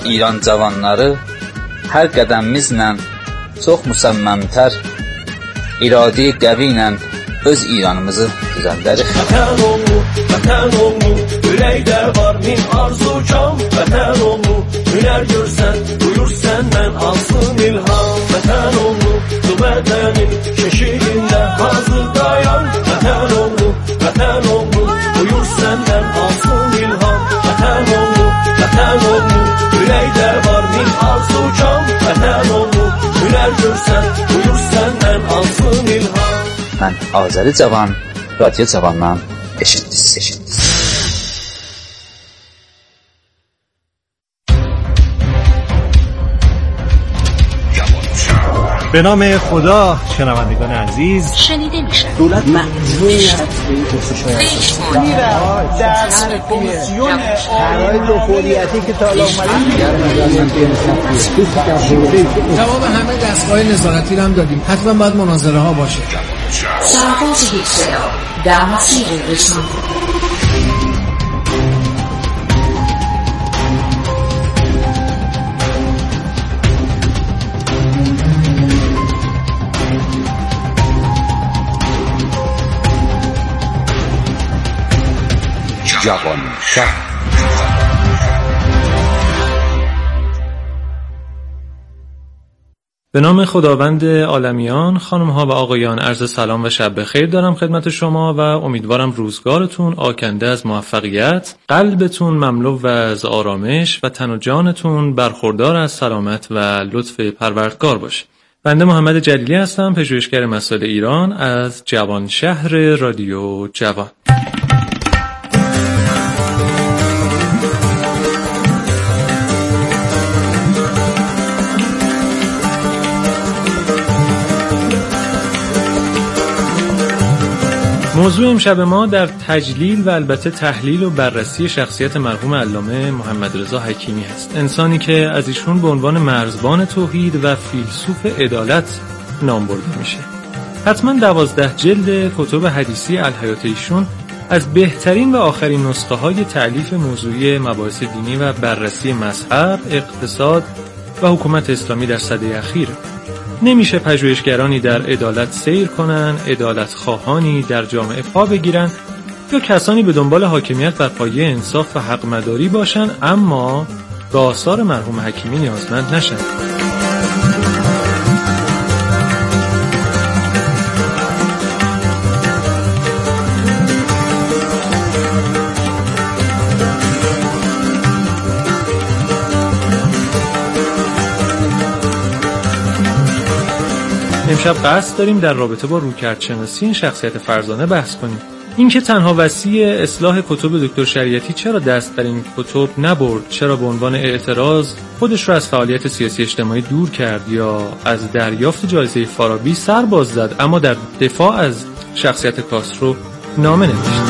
İran cavanları hər qədəmimizlə çox müsəmməmtər, iradi qəvi ilə öz İranımızı düzəldərik. Vətən oğlu, ürəkdə var min arzu kam. Vətən oğlu, hünər görsən, buyur səndən alsın ilham. Vətən oğlu, bu vətənin keşiyində hazır dayan. Vətən oğlu, buyur səndən alsın ilham. Vətən oğlu, ürəkdə var min arzu kam. Vətən oğlu, hünər görsən, buyur səndən alsın ilham. Mən Azəri Cavan, Radio Cavandan eşitdiniz. به نام خدا. شنوندگان عزیز، شنیده میشه دولت مجبور در کمیسیون شرایط جمهوریتی که تا حالا جواب همه دستگاه نظارتی رو هم دادیم. حتما باید مناظره ها باشه. سرباز هیتلر در مسیر رسانه. جوان شهر. به نام خداوند عالمیان، خانم‌ها و آقایان، عرض سلام و شب بخیر دارم خدمت شما و امیدوارم روزگارتون آکنده از موفقیت، قلبتون مملو از آرامش و تن و جانتون برخوردار از سلامت و لطف پروردگار باشه. بنده محمد جلیلی هستم، پژوهشگر مسائل ایران از جوان شهر رادیو جوان. موضوع امشب ما در تجلیل و البته تحلیل و بررسی شخصیت مرحوم علامه محمد رضا حکیمی هست. انسانی که از ایشون به عنوان مرزبان توحید و فیلسوف عدالت نام برده میشه. حتما 12 جلد کتب حدیثی الحیات ایشون از بهترین و آخرین نسخه های تألیف موضوعی مباحث دینی و بررسی مذهب، اقتصاد و حکومت اسلامی در سده اخیر. نمیشه پژوهشگرانی در عدالت سیر کنن، عدالت خواهانی در جامعه پا بگیرن یا کسانی به دنبال حاکمیت بر پایه انصاف و حق مداری باشن اما به آثار مرحوم حکیمی نیازمند نشن. امشب قصد داریم در رابطه با رویکردشناسی این شخصیت فرزانه بحث کنیم. اینکه تنها وسیع اصلاح کتب دکتر شریعتی چرا دست در این کتب نبرد، چرا به عنوان اعتراض خودش رو از فعالیت سیاسی اجتماعی دور کرد یا از دریافت جایزه فارابی سر باز زد اما در دفاع از شخصیت کاسترو نامه نوشت.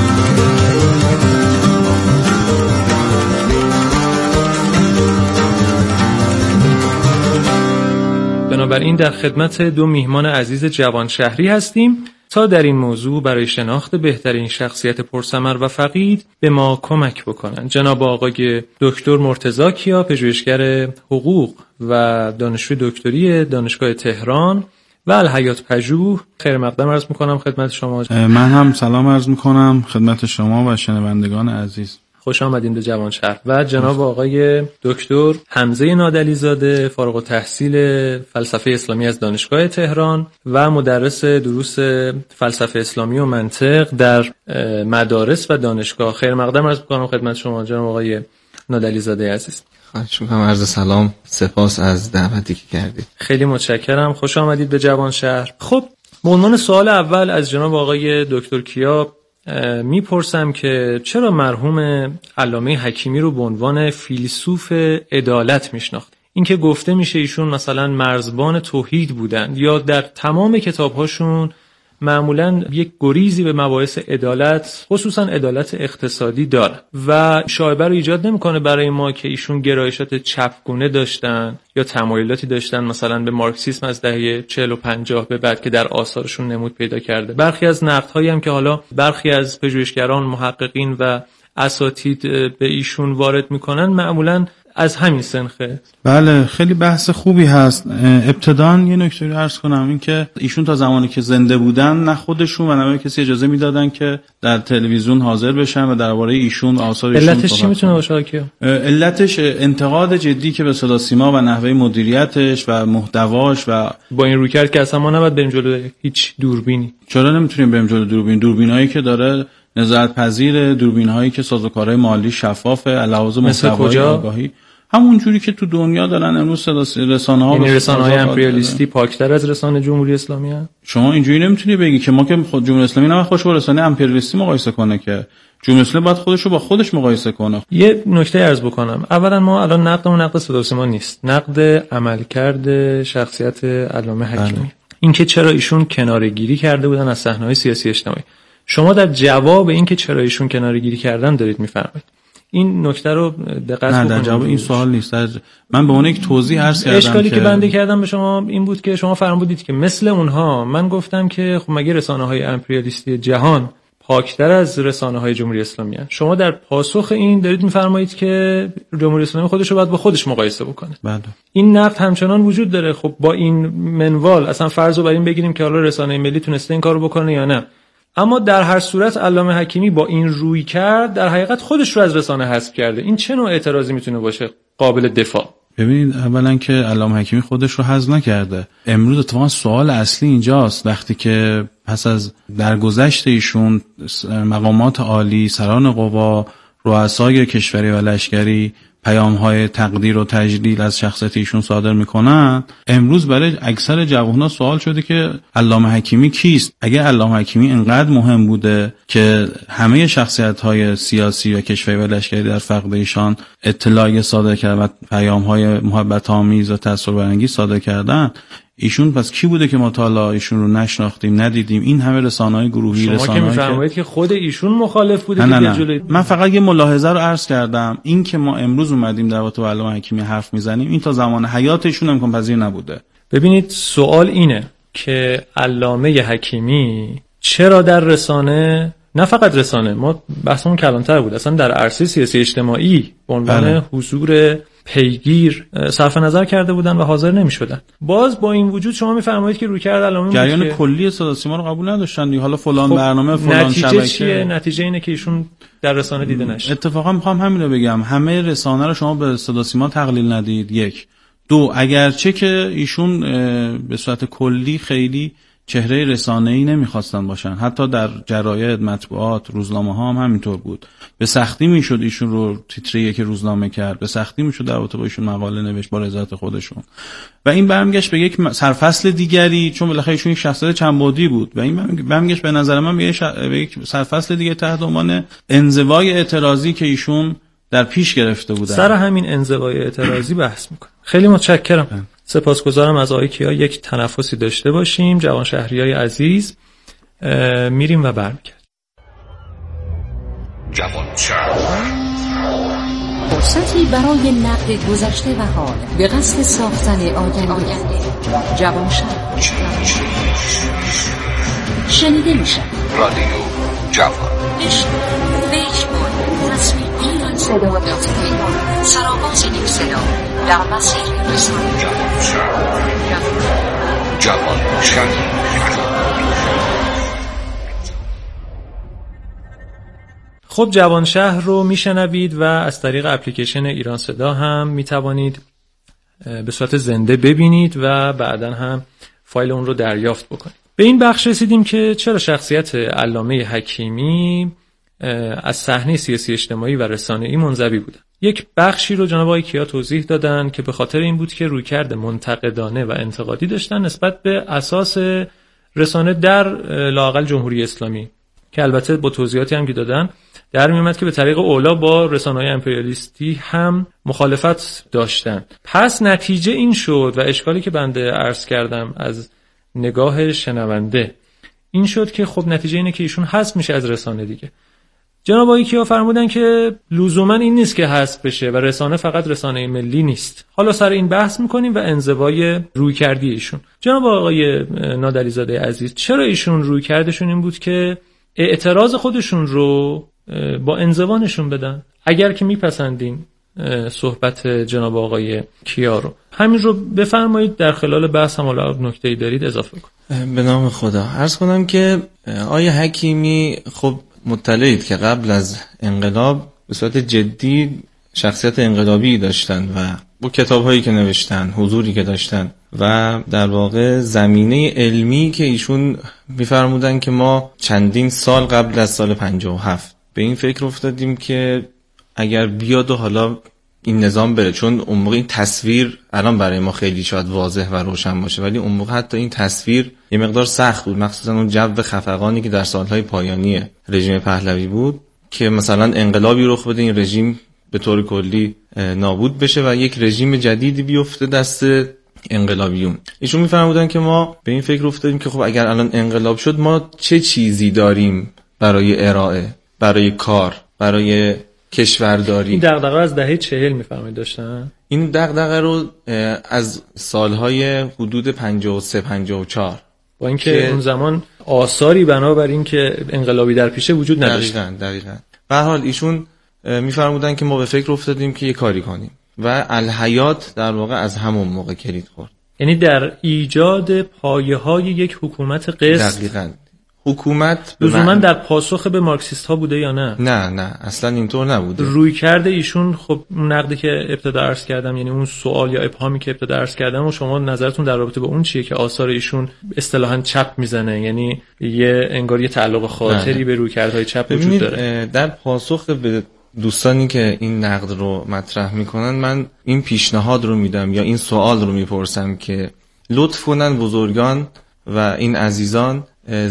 بنابراین در خدمت دو میهمان عزیز جوان شهری هستیم تا در این موضوع برای شناخت بهترین شخصیت پرثمر و فقید به ما کمک بکنند. جناب آقای دکتر مرتضی کیا، پژوهشگر حقوق و دانشجوی دکتری دانشگاه تهران و الحیات پژوه، خیر مقدم عرض میکنم خدمت شما. من هم سلام عرض میکنم خدمت شما و شنوندگان عزیز. خوش آمدین به جوان شهر. و جناب آقای دکتر حمزه نادلی زاده، فارغ التحصیل فلسفه اسلامی از دانشگاه تهران و مدرس دروس فلسفه اسلامی و منطق در مدارس و دانشگاه. خیر مقدم عرض می‌کنم خدمت شما جناب آقای نادلی زاده عزیز. خواهش می‌کنم. عرض سلام، سپاس از دعوتی که کردید. خیلی متشکرم، خوش آمدید به جوان شهر. خب به عنوان سوال اول از جناب آقای دکتر کیا میپرسم که چرا مرحوم علامه حکیمی رو به عنوان فیلسوف عدالت میشناخت؟ این که گفته میشه ایشون مثلا مرزبان توحید بودن یا در تمام کتابهاشون معمولاً یک گریزی به مباحث عدالت، خصوصاً عدالت اقتصادی داره و شایبه رو ایجاد نمیکنه برای ما که ایشون گرایشات چپگونه داشتن یا تمایلاتی داشتن مثلا به مارکسیسم از دهه 40 و 50 به بعد که در آثارشون نمود پیدا کرده. برخی از نقدهایی هم که حالا برخی از پژوهشگران، محققین و اساتید به ایشون وارد میکنن معمولاً از همین سنخه. بله خیلی بحث خوبی هست. ابتداً یه نکته رو عرض کنم، این که ایشون تا زمانی که زنده بودن نه خودشون و نه کسی اجازه میدادن که در تلویزیون حاضر بشن و درباره ایشون آثار ایشون. علتش چی میتونه باشه کیا؟ علتش انتقاد جدی که به صدا سیما و نحوه مدیریتش و محتواش و با این رویکرد که اصلا ما نباید بریم جلو هیچ دوربینی. چرا نمیتونیم بریم جلو دوربینایی که داره نظارت پذیر، دوربین‌هایی که سازوکارهای مالی شفافه، علاوه محتوای آگاهی، همون جوری که تو دنیا دارن امروز رسانه‌ها، یعنی رسانه‌های امپریالیستی پاکتر از رسانه جمهوری اسلامی هست. شما اینجوری نمیتونی بگی که ما که خود جمهوری اسلامی نه خودش با رسانه امپریالیستی مقایسه کنه، که جمهوری اسلامی باید خودش رو با خودش مقایسه کنه. یه نکته عرض بکنم. اولا ما الان نقدمون نقد صدا سیما نیست، نقد عملکرد شخصیت علامه حکیمی. اینکه چرا ایشون کناره‌گیری کرده بودن از صحنه‌های سیاسی اجتماعی. شما در جواب این که چرا ایشون کناره‌گیری کردن دارید میفرمایید. این نکته رو دقت بکنید. نه در جواب این سوال نیست. من به اون یک توضیح عرض کردم. اشکالی که بنده کردم به شما این بود که شما فرمودید که مثل اونها، من گفتم که خب مگه رسانه‌های امپریالیستی جهان پاکتر از رسانه‌های جمهوری اسلامی هستند؟ شما در پاسخ این دارید میفرمایید که جمهوری اسلامی خودش رو باید با خودش مقایسه بکنه. بله. این نقد همچنان وجود داره. خب با این منوال اصلا فرض رو بر این بگیریم که حالا رسانه ملی تونسته این کارو بکنه یا نه. اما در هر صورت علامه حکیمی با این روی کرد در حقیقت خودش رو از رسانه حذف کرده. این چه نوع اعتراضی میتونه باشه قابل دفاع؟ ببینید اولا که علامه حکیمی خودش رو حذف نکرده. امروز اتفاقا سوال اصلی اینجاست، وقتی که پس از درگذشت ایشون مقامات عالی، سران قوا، رؤسای کشوری و لشکری پیام‌های تقدیر و تجلیل از شخصیت ایشون صادر میکنن، امروز برای اکثر جوانان سوال شده که علامه حکیمی کیست؟ اگه علامه حکیمی انقدر مهم بوده که همه شخصیت‌های سیاسی و کشوری و لشکری در فقد ایشان اطلاعی صادر کردن و پیام‌های محبت‌آمیز و تأثیربرانگیز صادر کردن، ایشون پس کی بوده که ما تا حالا ایشون رو نشناختیم، ندیدیم؟ این همه رسانه‌های گروهی، شما که می‌فرمایید که خود ایشون مخالف بوده که جلوی. من فقط یه ملاحظه رو عرض کردم، این که ما امروز اومدیم در رابطه با علامه حکیمی حرف میزنیم، این تا زمان حیات ایشون امکان پذیر نبوده. ببینید سوال اینه که علامه حکیمی چرا در رسانه، نه فقط رسانه، ما بحثمون کلانتر بود، اصلا در عرصه سیاسی اجتماعی به عنوان حضور پیگیر صرف نظر کرده بودن و حاضر نمی شدن. باز با این وجود شما میفرمایید که رویکرد علامه جریان کلی صدا سیما رو قبول نداشتن. حالا فلان خب برنامه فلان نتیجه شبکه چیه؟ نتیجه اینه که ایشون در رسانه دیده نشه. اتفاقا میخوام همین رو بگم، همه رسانه رو شما به صدا سیما تقلیل ندید. یک، دو، اگرچه که ایشون به صورت کلی خیلی چهره رسانه‌ای نمیخواستن باشن، حتی در جراید، مطبوعات، روزنامه‌ها هم همینطور بود. به سختی میشد ایشون رو تیتری که روزنامه کرد، به سختی میشد در رابطه با ایشون مقاله نوشت با رضایت خودشون. و این برمیگشت به یک سرفصل دیگری، چون بالاخره ایشون یک شخصیت چند بعدی بود و این برمیگشت به نظر من به یک سرفصل دیگه تحت عنوان انزوای اعتراضی که ایشون در پیش گرفته بودن. سر همین انزوای اعتراضی بحث میکنم. خیلی متشکرم. سپاسگزارم از آقای کیا. یک تنفسی داشته باشیم. جوان شهریای عزیز میریم و برمیگردیم. جوان شهر فرصتی برای نقد گذشته و حال به قصد ساختن آینده. جوان شهر شنیده میشه. رادیو جوان فیسبوک تصویر ایران صدا سرآغاز یک صدا در مسیر رسانه. جوان شهر. خب جوان شهر رو میشنوید و از طریق اپلیکیشن ایران صدا هم میتوانید به صورت زنده ببینید و بعداً هم فایل اون رو دریافت بکنید. به این بخش رسیدیم که چرا شخصیت علامه حکیمی از صحنه سیاسی اجتماعی و رسانه‌ای منزوی بوده. یک بخشی رو جناب آقای کیا توضیح دادن که به خاطر این بود که رویکرد منتقدانه و انتقادی داشتن نسبت به اساس رسانه در لااقل جمهوری اسلامی، که البته با توضیحاتی هم که دادن در میومد که به طریق اولا با رسانه‌های امپریالیستی هم مخالفت داشتن. پس نتیجه این شد و اشکالی که بنده عرض کردم از نگاه شنونده این شد که خب نتیجه اینه که ایشون حذف میشه از رسانه دیگه. جناب آقای کیا فرمودن که لزوما این نیست که حذف بشه و رسانه فقط رسانه ملی نیست. حالا سر این بحث میکنیم و انزوای رویکردی ایشون. جناب آقای نادری‌زاده عزیز، چرا ایشون رویکردشون این بود که اعتراض خودشون رو با انزوا نشون بدن؟ اگر که میپسندین صحبت جناب آقای کیا رو. همین رو بفرمایید، در خلال بحث هم حالا نکته‌ای دارید اضافه کنید. به نام خدا. عرض کنم که آقای حکیمی خب مطلعید که قبل از انقلاب به صورت جدی شخصیت انقلابی داشتن و با کتاب‌هایی که نوشتن، حضوری که داشتن و در واقع زمینه علمی که ایشون می‌فرمودن که ما چندین سال قبل از سال 57 به این فکر افتادیم که اگر بیاد و حالا این نظام بره، چون اون موقع این تصویر الان برای ما خیلی شاید واضح و روشن باشه ولی اون موقع حتی این تصویر یه مقدار سخت بود، مخصوصا اون جو خفقانی که در سالهای پایانی رژیم پهلوی بود که مثلا انقلابی رخ بده، این رژیم به طور کلی نابود بشه و یک رژیم جدیدی بیفته دست انقلابیون. ایشون میفرمودن که ما به این فکر افتادیم که خب اگر الان انقلاب شد ما چه چیزی داریم برای ارائه، برای کار، برای کشورداری. این دغدغه از دهه 40 میفرمایید داشتن؟ این دغدغه رو از سالهای حدود 53 54 با اینکه اون زمان آثاری بنابر این که انقلابی در پیشه وجود نداشت. دقیقاً. به هر حال ایشون میفرمودن که ما به فکر افتادیم که یه کاری کنیم و الحیات در واقع از همون موقع کلید خورد. یعنی در ایجاد پایه‌های یک حکومت قسط. دقیقاً. حکومت لزوما در پاسخ به مارکسیست ها بوده یا نه؟ نه اصلا اینطور نبوده. روی کرده ایشون، خب اون نقدی که ابتدا عرض کردم، یعنی اون سوال یا ابهامی که ابتدا عرض کردم و شما نظرتون در رابطه با اون چیه که آثار ایشون اصطلاحاً چپ میزنه، یعنی انگار یه تعلق خاطری به رویکردهای چپ وجود داره؟ در پاسخ به دوستانی که این نقد رو مطرح میکنن من این پیشنهاد رو میدم یا این سوال رو میپرسم که لطف کنن بزرگان و این عزیزان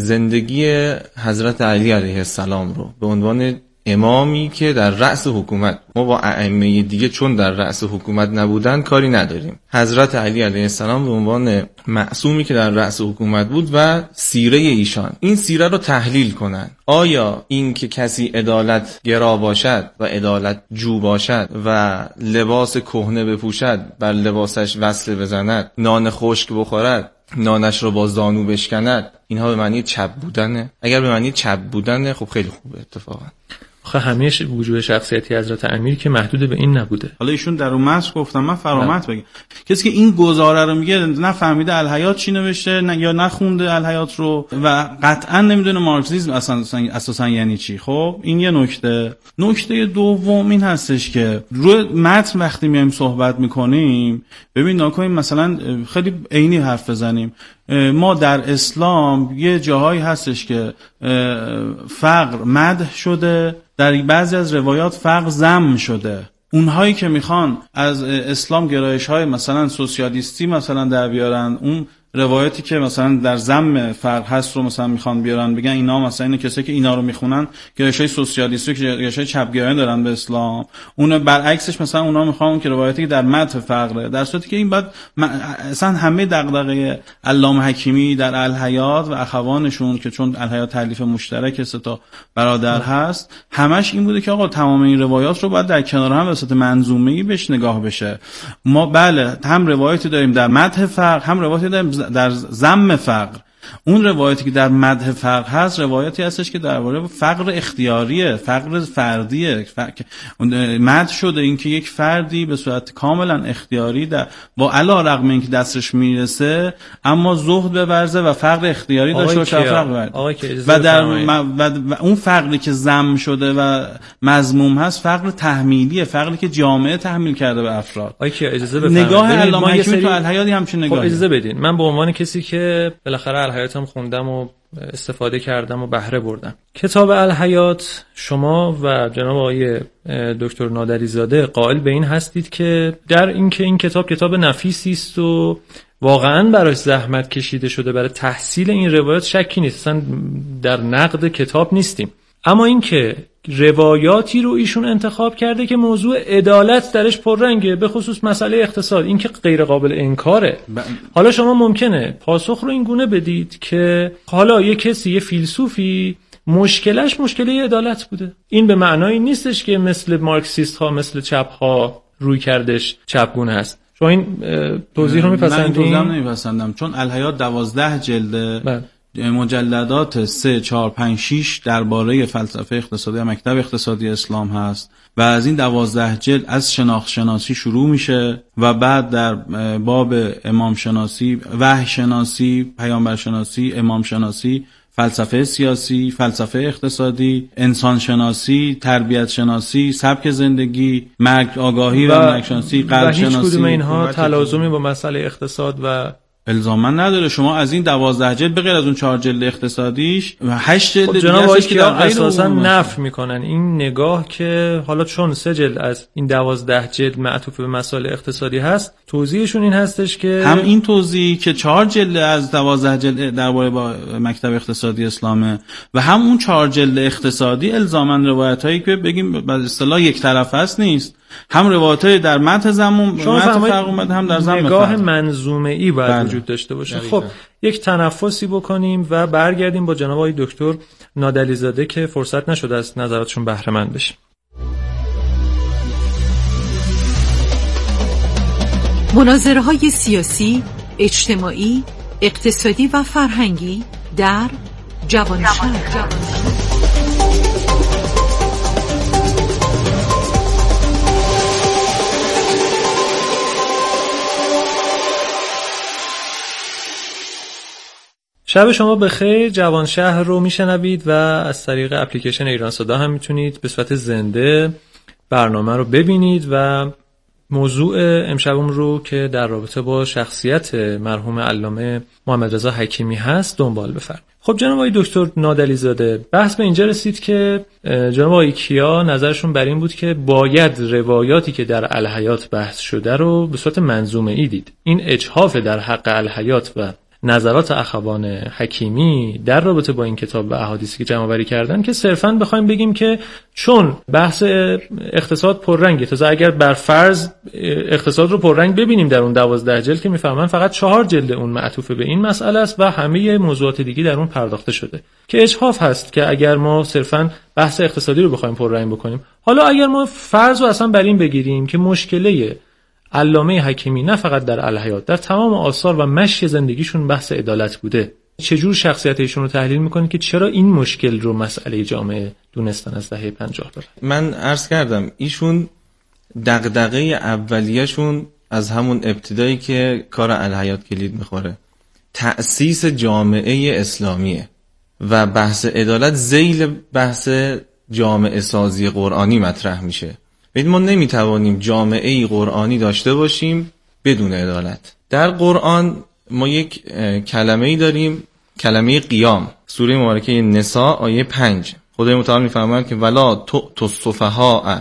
زندگی حضرت علی علیه السلام رو به عنوان امامی که در رأس حکومت، ما با ائمه دیگه چون در رأس حکومت نبودن کاری نداریم، حضرت علی علیه السلام به عنوان معصومی که در رأس حکومت بود و سیره ایشان، این سیره رو تحلیل کنن. آیا این که کسی عدالت گرا باشد و عدالت جو باشد و لباس کهنه بپوشد، بر لباسش وصله بزند، نان خشک بخورد، نانش رو با زانو بشکند، اینها به معنی چپ بودنه؟ اگر به معنی چپ بودنه خب خیلی خوبه اتفاقا. آخه همیشه وجود شخصیتی حضرت امیر که محدود به این نبوده. حالا ایشون در اون متن گفتم، من فرامت بگم، کسی که این گزاره رو میگه نه فهمیده الحیات چی نوشته، نه یا نخونده الحیات رو و قطعا نمیدونه مارکسیسم اساسا یعنی چی. خب این یه نکته. نکته دوم این هستش که روی متن وقتی میایم صحبت میکنیم، ببین نکنیم مثلا خیلی عینی حرف بزنیم، ما در اسلام یه جاهایی هستش که فقر مدح شده، در بعضی از روایات فقر ذم شده. اونهایی که میخوان از اسلام گرایش‌های مثلا سوسیالیستی مثلا در بیارن، اون روایتی که مثلا در ذم فقر هست رو مثلا میخوان بیارن، بگن اینا مثلا این کسایی که اینا رو میخونن گرایش‌های سوسیالیستی که گرایش‌های چپگرایانه دارن به اسلام. اون برعکسش مثلا اونا میخوان که روایتی که در مدح فقره، در صورتی که این بعد اصلا همه دغدغه علامه حکیمی در الحیات و اخوانشون که چون الحیات تالیف مشترک سه تا برادر هست، همش این بوده که آقا تمام این روایات رو باید در کنار هم به صورت منظومه‌ای بهش نگاه بشه. ما بله هم روایتی داریم در مدح فقر، هم روایتی داریم در ذم فقر. اون روایتی که در مدح فقر هست روایتی هستش که درباره فقر اختیاریه، فقر فردیه، مدح شده این که یک فردی به صورت کاملا اختیاری با علی رغم اینکه دستش میرسه اما زهد بورزه و فقر اختیاری داشته باشه و در اون فقری که ذم شده و مذموم هست فقر تحمیلیه، فقری که جامعه تحمیل کرده به افراد. اجازه بفرمایید نگاه علامه حکیمی تو الحیاتی همچین نگاهی. اجازه بدین من به عنوان کسی که بالاخره الحیاتم خوندم و استفاده کردم و بهره بردم، کتاب الحیات شما و جناب آقای دکتر نادریزاده قائل به این هستید که در اینکه این کتاب نفیسی است و واقعا براش زحمت کشیده شده برای تحصیل این روایات، شکی نیست، اصلا در نقد کتاب نیستیم، اما اینکه روایاتی رو ایشون انتخاب کرده که موضوع عدالت درش پررنگه، به خصوص مسئله اقتصاد، این که غیر قابل انکاره. حالا شما ممکنه پاسخ رو این گونه بدید که حالا یه کسی، یه فیلسوفی مشکلش مشکله عدالت بوده، این به معنایی نیستش که مثل مارکسیست ها مثل چپ ها روی کردش چپگونه هست. شما این توضیح رو میپسندید؟ من توضیح نمیپسندم، چون الحیات 12 جلده مجلدات 3 4 5 6 درباره فلسفه اقتصادی و مکتب اقتصادی اسلام هست و از این 12 جلد از شناخت شناسی شروع میشه و بعد در باب امام شناسی، وحی شناسی، پیامبر شناسی، امام شناسی، فلسفه سیاسی، فلسفه اقتصادی، انسان شناسی، تربیت شناسی، سبک زندگی، مرگ آگاهی و مرگ شناسی، قلب شناسی. هیچ کدوم اینها تلازمی با مسئله اقتصاد و الزاما نداره. شما از این 12 جلد به غیر از اون 4 جلد اقتصادیش و 8 جلد دیگه هستش که در اساسا نفی میکنن این نگاه که حالا چون 3 جلد از این 12 جلد معطوف به مسائل اقتصادی هست، توضیحشون این هستش که هم این توضیح که 4 جلد از 12 جلد درباره با مکتب اقتصادی اسلامه و هم اون 4 جلد اقتصادی الزاما روایتایی که بگیم به اصطلاح یک طرف هست نیست، هم روایتای در متن زمان متن فرق اومد، هم در زمان نگاه منظومه‌ای باید وجود داشته باشه. خب یک تنفسی بکنیم و برگردیم با جناب آقای دکتر نادلی زاده که فرصت نشد از نظراتشون بهره مند بشیم. مناظره‌های سیاسی، اجتماعی، اقتصادی و فرهنگی در جوانشهر. شب شما بخیر. جوانشهر رو میشنوید و از طریق اپلیکیشن ایران صدا هم میتونید به صورت زنده برنامه رو ببینید و موضوع امشبمون رو که در رابطه با شخصیت مرحوم علامه محمد رضا حکیمی هست دنبال بفرمایید. خب جناب آقای دکتر نادلی زاده، بحث به اینجا رسید که جناب آقای کیا نظرشون بر این بود که باید روایاتی که در الحیات بحث شده رو به صورت منظومه‌ای دید. این اجحاف در حق الحیات و نظرات اخوان حکیمی در رابطه با این کتاب و احادیثی که جمع‌آوری کردن که صرفاً بخوایم بگیم که چون بحث اقتصاد پررنگه، تازه اگر بر فرض اقتصاد رو پررنگ ببینیم در اون 12 جلد که میفهمن فقط 4 جلد اون معطوف به این مسئله است و همه موضوعات دیگه در اون پرداخته شده که اجحاف هست که اگر ما صرفاً بحث اقتصادی رو بخوایم پررنگ بکنیم. حالا اگر ما فرض رو اصلا بر این بگیریم که مشکله علامه حکیمی نه فقط در الحیات، در تمام آثار و مشی زندگیشون بحث عدالت بوده، چجور شخصیت ایشون رو تحلیل میکنید که چرا این مشکل رو مسئله جامعه دونستن از دهه 50 داره؟ من عرض کردم ایشون دغدغه اولیه‌شون از همون ابتدایی که کار الحیات کلید میخوره تأسیس جامعه اسلامیه و بحث عدالت ذیل بحث جامعه سازی قرآنی مطرح میشه. ما نمیتوانیم جامعه قرآنی داشته باشیم بدون عدالت. در قرآن ما یک کلمه‌ای داریم، کلمه قیام. سوره مبارکه نساء آیه 5 خدای متعال میفرماید که ولا تؤتوا السفهاء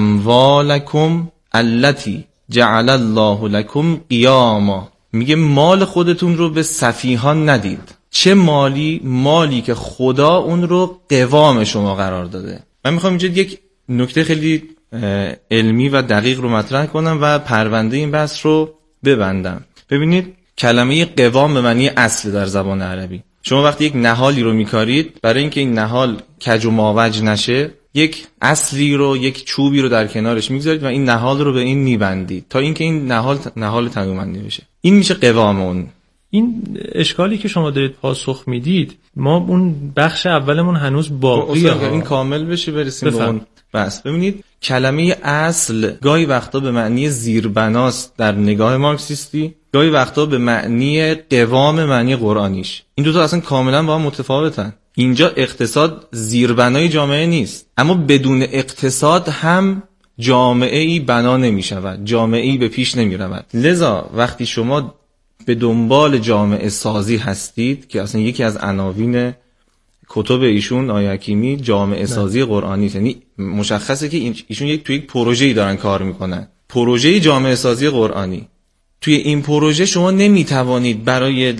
اموالکم التي جعل الله لكم قیاما. میگه مال خودتون رو به سفیهان ندید. چه مالی؟ مالی که خدا اون رو قوام شما قرار داده. من میخوام اینجا یک نکته خیلی علمی و دقیق رو مطرح کنم و پرونده این بحث رو ببندم. ببینید کلمه قوام به معنی اصل در زبان عربی. شما وقتی یک نهالی رو میکارید، برای اینکه این نهال کج و ماوج نشه یک اصلی رو، یک چوبی رو در کنارش میگذارید و این نهال رو به این میبندید تا اینکه این نهال تمومنده بشه. این میشه قوام اون. این اشکالی که شما دارید پاسخ میدید، ما اون بخش اولمون هنوز باقیه. این کامل بشه برسیم به اون. بس ببینید کلمه اصل گاهی وقتا به معنی زیربناست در نگاه مارکسیستی، گاهی وقتا به معنی قوام معنی قرآنیش. این دو تا اصلا کاملا با هم متفاوتن. اینجا اقتصاد زیربنای جامعه نیست، اما بدون اقتصاد هم جامعه‌ای بنا نمی‌شود، جامعه‌ای به پیش نمی‌رود. لذا وقتی شما به دنبال جامعه سازی هستید که اصلا یکی از عناوین کتب ایشون آیه حکیمی جامعه سازی قرآنی، یعنی مشخصه که ایشون توی یک پروژه‌ای دارن کار میکنن، پروژه جامعه سازی قرآنی. توی این پروژه شما نمیتوانید برای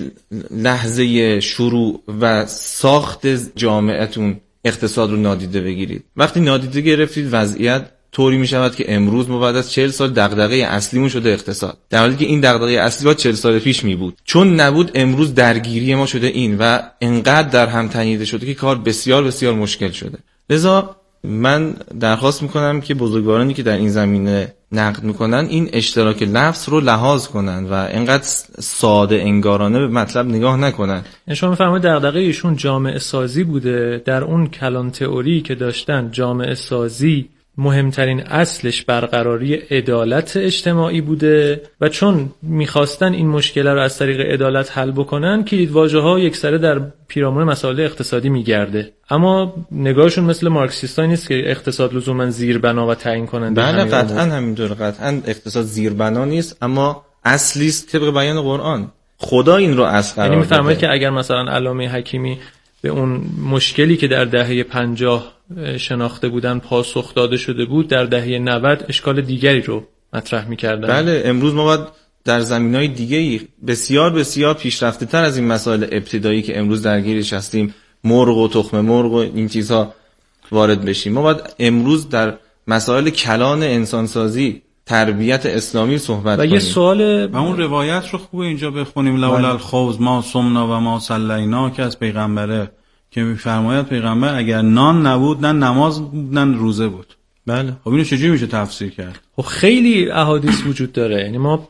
لحظه شروع و ساخت جامعهتون اقتصاد رو نادیده بگیرید. وقتی نادیده گرفتید وضعیت طوری می شود که امروز ما بعد از 40 سال دغدغه اصلیمون شده اقتصاد، در حالی که این دغدغه اصلی با 40 سال پیش می بود. چون نبود امروز درگیری ما شده این و انقدر در هم تنیده شده که کار بسیار بسیار مشکل شده. لذا من درخواست میکنم که بزرگوارانی که در این زمینه نقد میکنن این اشتراک لفظ رو لحاظ کنن و اینقدر ساده انگارانه به مطلب نگاه نکنن. شما میفرمایید دغدغه ایشون جامعه سازی بوده. در اون کلان تئوری که داشتن جامعه سازی مهمترین اصلش برقراری عدالت اجتماعی بوده و چون میخواستن این مشکل رو از طریق عدالت حل بکنن کلیدواژه‌ها یکسره در پیرامون مسائل اقتصادی میگرده. اما نگاهشون مثل مارکسیستای نیست که اقتصاد لزوما زیربنا و تعیین کننده. بله قطعا همینطور، قطعا اقتصاد زیربنا نیست اما اصلی است طبق بیان قرآن. خدا این رو اصل قرار داده. یعنی میفرمایید که اگر مثلا علامه حکیمی به اون مشکلی که در دهه 50 شناخته بودن پاسخ داده شده بود، در دهه 90 اشکال دیگری رو مطرح می‌کردن. بله امروز ما باید در زمینه‌های دیگه‌ای بسیار بسیار پیشرفته‌تر از این مسائل ابتدایی که امروز درگیرش هستیم، مرغ و تخم مرغ و این چیزها وارد بشیم. ما باید امروز در مسائل کلان انسانسازی، تربیت اسلامی صحبت کنیم. و یه سوال و اون روایت رو خوبه اینجا بخونیم، لولا الخوض ما صمنا و ما صلینا، که از پیغمبره که میفرماید پیغمبر اگر نان نبود نه نماز بود نه روزه بود. بله خب اینو چجوری میشه تفسیر کرد؟ خب خیلی احادیث وجود داره. یعنی ما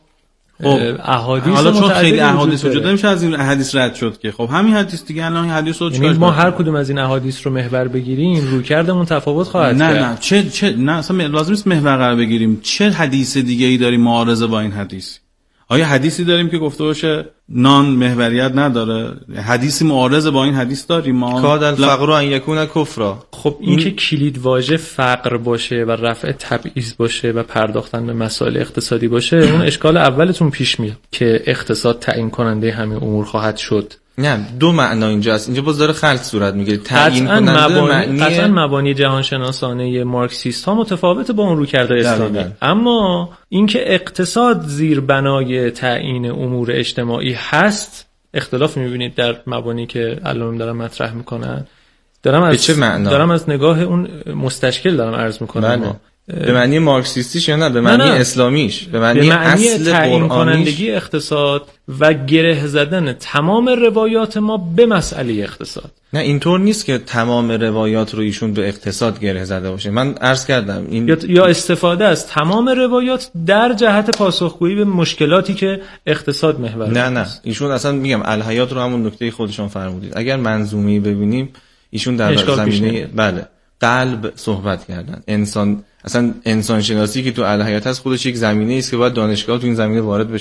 احادیث حالا چون خیلی احادیث وجود داره میشه از این احادیث رد شد که خب همین حدیث دیگه الان این حدیث رو یعنی ما هر کدوم از این احادیث رو محور بگیریم رویکردمون تفاوت خواهد کرد. نه اصلا لازم نیست محور قرار بگیریم. چه حدیث دیگه ای داریم معارضه با این حدیث؟ آیا حدیثی داریم که گفته باشه نان محوریت نداره؟ حدیثی معارضه با این حدیث داریم ما؟ کاد الفقر ان یکون کفرا. خب این که کلید واژه فقر باشه و رفع تبعیض باشه و پرداختن به مسائل اقتصادی باشه، اون اشکال اولتون پیش میاد که اقتصاد تعیین کننده همه امور خواهد شد. نه دو معنا اینجا هست. اینجا باز داره خلط صورت میگیره. تعیین کننده معنی قطعا مبانی جهان شناسانه مارکسیست ها متفاوت با اون رویکرد اسلامی. اما اینکه اقتصاد زیر بنای تعیین امور اجتماعی هست، اختلاف میبینید در مبانی که علامه دارن مطرح میکنن. دارم از نگاه اون مستشکل دارم عرض میکنم. به معنی مارکسیستیش یا نه به معنی اسلامیش، به معنی اصل تعیین کنندگی اقتصاد و گره زدن تمام روایات ما به مسئله اقتصاد. نه اینطور نیست که تمام روایات رو ایشون به اقتصاد گره زده باشه. من عرض کردم این یا استفاده از تمام روایات در جهت پاسخگویی به مشکلاتی که اقتصاد محور. نه ایشون اصلا میگم الحیات رو همون نکته خودشون فرمودید. اگر منظومه‌ای ببینیم ایشون در زمینه بله قلب صحبت کردن. انسان شناسی که تو الحیات هست خودش یک زمینه است که باید دانشگاه تو این زمینه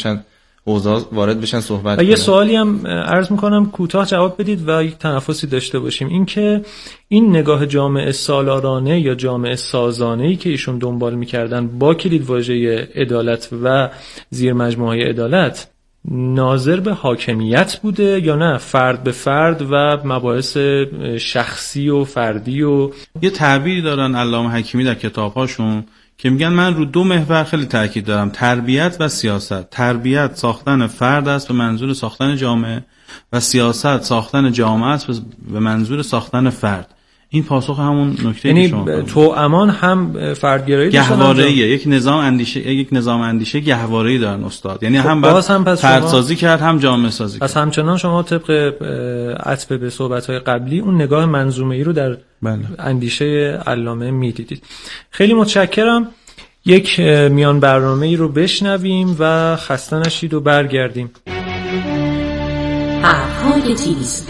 وارد بشن صحبت کنن. یه سوالی هم عرض میکنم کوتاه جواب بدید و یک تنفسی داشته باشیم. این که این نگاه جامعه سالارانه یا جامعه سازانه‌ای که ایشون دنبال میکردن با کلیدواژه عدالت و زیر مجموعه عدالت ناظر به حاکمیت بوده یا نه فرد به فرد و مباحث شخصی و فردی؟ و یه تعبیری دارن علامه حکیمی در کتاب‌هاشون که میگن من رو دو محور خیلی تاکید دارم، تربیت و سیاست. تربیت ساختن فرد است به منظور ساختن جامعه و سیاست ساختن جامعه است به منظور ساختن فرد. این پاسخ همون نکته که شما یعنی توامان هم فردگرایی گهواره‌ایه، یک نظام اندیشه گهواره‌ای دارن استاد. یعنی هم باید فردسازی کرد هم جامعه سازی کرد. پس همچنان شما طبق عطف به صحبت‌های قبلی اون نگاه منظومه‌ای رو در اندیشه علامه می‌دیدید. خیلی متشکرم. یک میان برنامه‌ای رو بشنویم و خسته نشید و برگردیم. حرف‌های تیز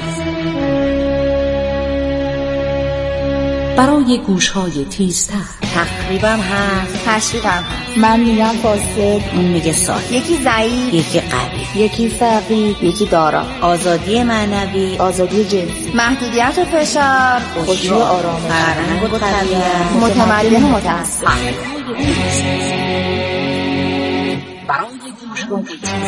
برای گوش‌های تیزتر. تقریبا هست، تشریف هم هست. من میگم فاسد، اون میگه ساده. یکی ضعیف، یکی قوی، یکی فقیر، یکی دارا. آزادی معنوی، آزادی جنسی، محدودیت و فشار، خوشی و آرامش، فرهنگ و طبیعت، متمدن و متعصب. برای گوش‌های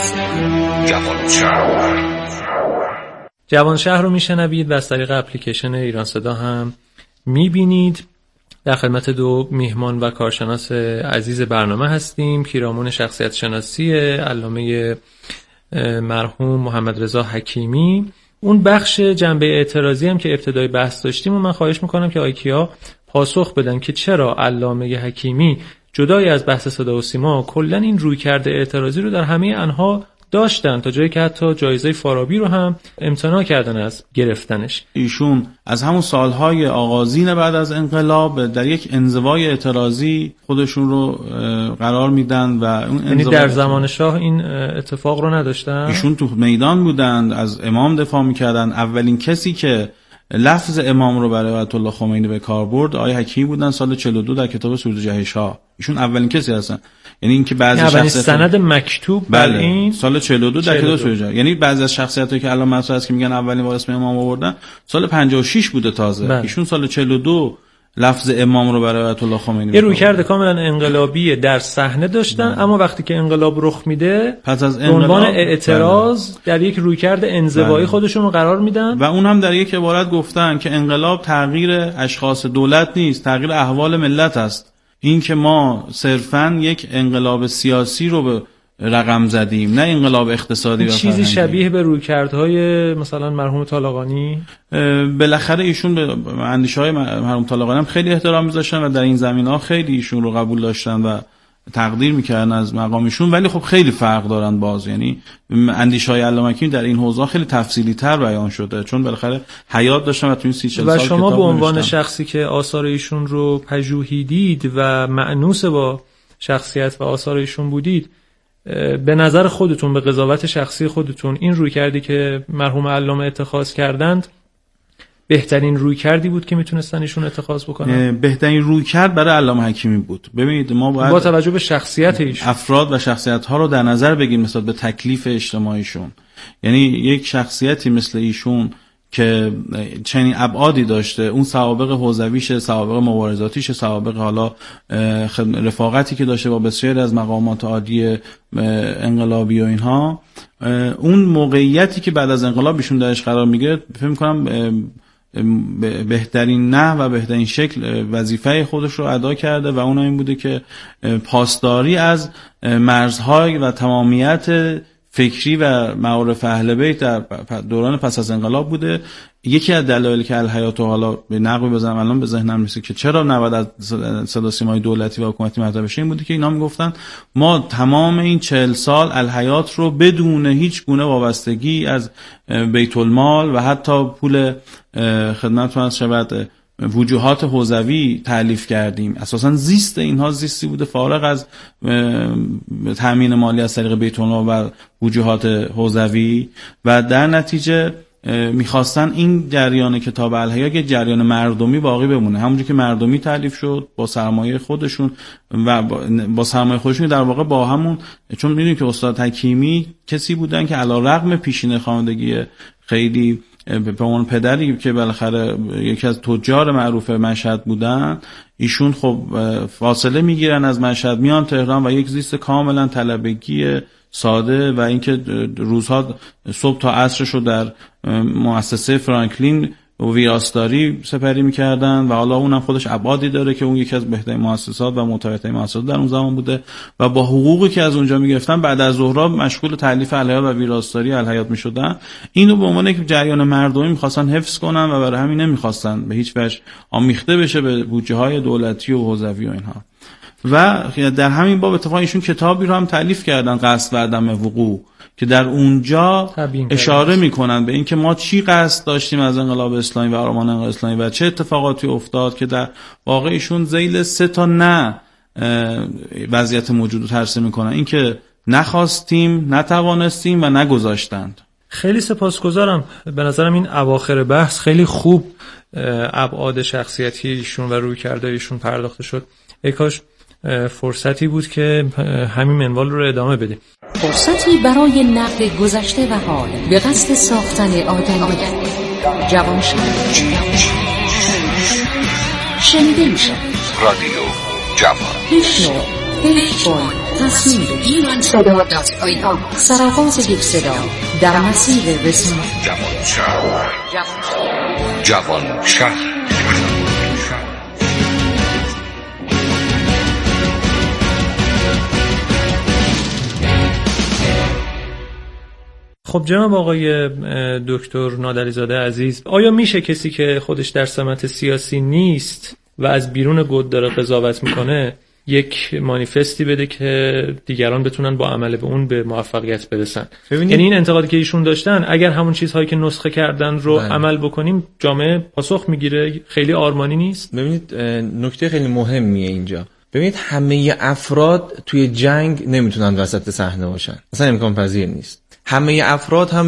تیزتر. جوان شهر رو میشنوید و از طریق اپلیکیشن ایران صدا هم میبینید. در خدمت دو میهمان و کارشناس عزیز برنامه هستیم. پیرامون شخصیت شناسی علامه مرحوم محمد رضا حکیمی. اون بخش جنبه اعتراضی هم که ابتدای بحث داشتیم و من خواهش میکنم که آیکیا پاسخ بدن که چرا علامه حکیمی جدای از بحث صدا و سیما کلا این رویکرد اعتراضی رو در همه انها داشتن، تا جایی که حتی جایزه فارابی رو هم امتناع کردن از گرفتنش. ایشون از همون سالهای آغازین بعد از انقلاب در یک انزوای اعتراضی خودشون رو قرار میدن و اون یعنی در زمان شاه این اتفاق رو نداشتن. ایشون تو میدان بودن، از امام دفاع میکردن. اولین کسی که لفظ امام رو برای آیت الله خمینی به کار برد آقای حکیمی بودن سال 42 در کتاب سرود جهش‌ها. ایشون اولین کسی هستن. یعنی اینکه بعضی شخصیت‌ها سند مکتوب بر این سال 42 در کتاب سرود جهش‌ها، یعنی بعضی از شخصیتایی که الان مطرح است که میگن اولین بار اسم امام آوردن سال 56 بوده تازه. ایشون سال 42 لفظ امام رو برای آیت الله خمینی یه رویکرد کاملا انقلابی در صحنه داشتن، اما وقتی که انقلاب رخ میده پس از به عنوان اعتراض در یک رویکرد انزوایی خودشون رو قرار میدن و اون هم در یک عبارت گفتن که انقلاب تغییر اشخاص دولت نیست، تغییر احوال ملت است. این که ما صرفاً یک انقلاب سیاسی رو به رقم زدیم، نه انقلاب اقتصادی و چیزی شبیه به رویکردهای مثلا مرحوم طالقانی. بالاخره ایشون به اندیشه‌های مرحوم طالقانی هم خیلی احترام می‌ذاشتن و در این زمینه‌ها خیلی ایشون رو قبول داشتن و تقدیر می‌کردن از مقامشون، ولی خب خیلی فرق دارن باز. یعنی اندیشه‌های علامه حکیمی در این حوزه خیلی تفصیلی‌تر بیان شده، چون بالاخره حیات داشتن و تو این 30-40 سال و شما به عنوان نوشتن. شخصی که آثار ایشون رو پژوهیدید و مأنوس با شخصیت و آثار ایشون بودید، به نظر خودتون، به قضاوت شخصی خودتون، این رویکردی که مرحوم علامه اتخاذ کردند بهترین رویکردی بود که میتونستن ایشون اتخاذ بکنن؟ بهترین رویکرد برای علامه حکیمی بود. ببینید ما باید با توجه به شخصیت ایشون افراد و شخصیت‌ها رو در نظر بگیریم نسبت به تکلیف اجتماعیشون. یعنی یک شخصیتی مثل ایشون که چنین ابعادی داشته، اون سوابق حوزویش، سوابق مبارزاتیش، سوابق حالا رفاقتی که داشته با بسیاری از مقامات عالی انقلابی و اینها، اون موقعیتی که بعد از انقلاب ایشون درش قرار میگیره، فکر می‌کنم بهترین نحو و بهترین شکل وظیفه خودش رو ادا کرده و اون این بوده که پاسداری از مرزهای و تمامیت فکری و معارف اهل بیت در دوران پس از انقلاب بوده. یکی از دلایلی که الحیات و حالا به نقبی بزنم الان به ذهنم میرسه که چرا نباید از صدا سیمای دولتی و حکومتی مطرح بشه، این بوده که اینا میگفتن ما تمام این 40 سال الحیات رو بدون هیچ گونه وابستگی از بیت المال و حتی پول خدمتتون از شبت وجوهات حوزوی تألیف کردیم. اساساً زیست اینها زیستی بوده فارغ از تامین مالی از طریق بیت المال و وجوهات حوزوی و در نتیجه میخواستن این جریان کتاب الحیا یک جریان مردمی باقی بمونه، همونجوری که مردمی تألیف شد با سرمایه خودشون و با سرمایه خودشون در واقع با همون، چون میدونید که استاد حکیمی کسی بودن که علیرغم پیشین خانوادگی خیلی به عنوان پدری که بالاخره یکی از تجار معروف مشهد بودن، ایشون خب فاصله میگیرن از مشهد میان تهران و یک زیست کاملا طلبگی ساده و اینکه روزها صبح تا عصرشو در مؤسسه فرانکلین ویراستاری سپری میکردن و حالا اونم خودش ابعادی داره که اون یکی از بهترین مؤسسات و معتبرترین مؤسسات در اون زمان بوده و با حقوقی که از اونجا میگرفتن بعد از ظهرها مشغول تألیف الحیات و ویراستاری الحیات میشدن. اینو به عنوان یک جریان مردمی میخواستن حفظ کنن و برای همین نمیخواستن به هیچ وجه آمیخته بشه به بودجه‌های دولتی و حوزوی و اینها. و در همین باب اتفاقا ایشون کتابی رو هم تألیف کردن، قصد و عدم وقوع، که در اونجا اشاره میکنن به اینکه ما چی قصد داشتیم از انقلاب اسلامی و آرمان انقلاب اسلامی و چه اتفاقاتی افتاد، که در واقع ایشون ذیل 3 تا نه وضعیت موجود رو ترسیم میکنن: اینکه نخواستیم، نتوانستیم و نگذاشتند. خیلی سپاسگزارم. به نظرم این اواخر بحث خیلی خوب ابعاد شخصیتی ایشون و رویکرد ایشون پرداخته شد. ای کاش فرصتی بود که همین منوال رو ادامه بدیم. فرصتی برای نقد گذشته و حال به قصد ساختن آینده. جوان شنیده میشه. رادیو جوان. پیشنو پیشبون تصمیم بگیر صدا.ir سرآغاز یک صدا در مسیر رسانه. جوان شهر. خب جناب آقای دکتر نادری‌زاده عزیز، آیا میشه کسی که خودش در سمت سیاسی نیست و از بیرون گود داره قضاوت میکنه یک مانیفستی بده که دیگران بتونن با عمل به اون به موفقیت برسن. ببینید، یعنی این انتقادی که ایشون داشتن، اگر همون چیزهایی که نسخه کردن رو عمل بکنیم جامعه پاسخ میگیره، خیلی آرمانی نیست. ببینید نکته خیلی مهمیه اینجا. ببینید همه افراد توی جنگ نمیتونن وسط صحنه باشن، اصلا امکان پذیر نیست. همه افراد هم